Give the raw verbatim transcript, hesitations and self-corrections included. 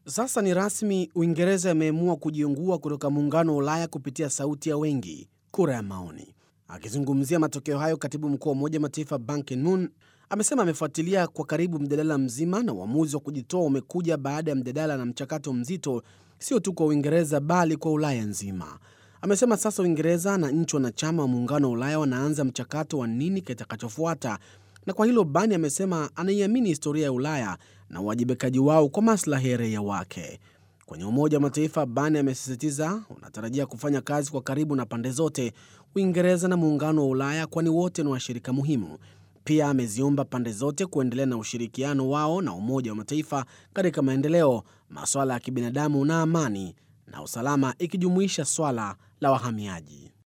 Sasa ni rasmi, Uingereza imeamua kujiungua kutoka muungano wa Ulaya kupitia sauti ya wengi, kura ya maoni. Akizungumzia matokeo hayo, katibu mkuu wa Umoja wa Mataifa Ban Ki-moon amesema amefuatilia kwa karibu mjadala mzima na uamuzi wa kujitoa umekuja baada ya mjadala na mchakato mzito, sio tu kwa Uingereza bali kwa Ulaya nzima. Amesema sasa Uingereza na nchi wanachama wa muungano wa Ulaya wanaanza mchakato wa nini kitakachofuata, na kwa hilo Ban amesema anaiamini historia ya Ulaya na uwajibikaji wao kwa maslahi ya raia wake. Kwenye Umoja wa Mataifa, Ban amesisitiza unatarajia kufanya kazi kwa karibu na pande zote, Uingereza na muungano wa Ulaya, kwani wote ni washirika muhimu. Pia ameziomba pande zote kuendelea na ushirikiano wao na Umoja wa Mataifa katika maendeleo, masuala ya kibinadamu na amani na usalama, ikijumuisha swala la wahamiaji.